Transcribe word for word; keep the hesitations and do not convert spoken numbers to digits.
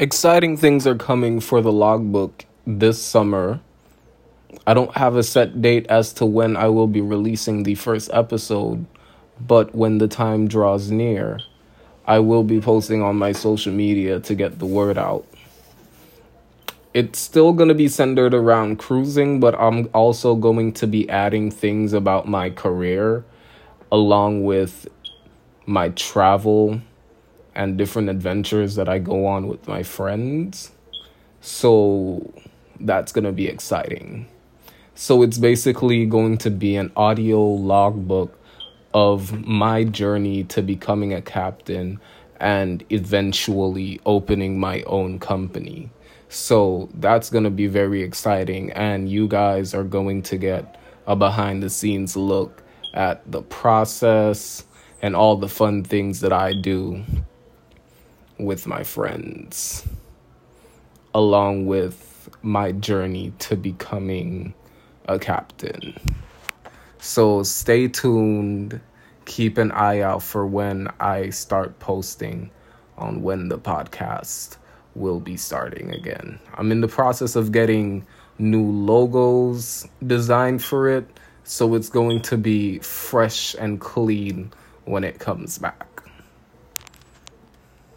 Exciting things are coming for the logbook this summer. I don't have a set date as to when I will be releasing the first episode, but when the time draws near, I will be posting on my social media to get the word out. It's still going to be centered around cruising, but I'm also going to be adding things about my career along with my travel and different adventures that I go on with my friends. So that's going to be exciting. So it's basically going to be an audio logbook of my journey to becoming a captain and eventually opening my own company. So that's going to be very exciting, and you guys are going to get a behind the scenes look at the process and all the fun things that I do with my friends, along with my journey to becoming a captain. So stay tuned. Keep an eye out for when I start posting on when the podcast will be starting again. I'm in the process of getting new logos designed for it, so it's going to be fresh and clean when it comes back.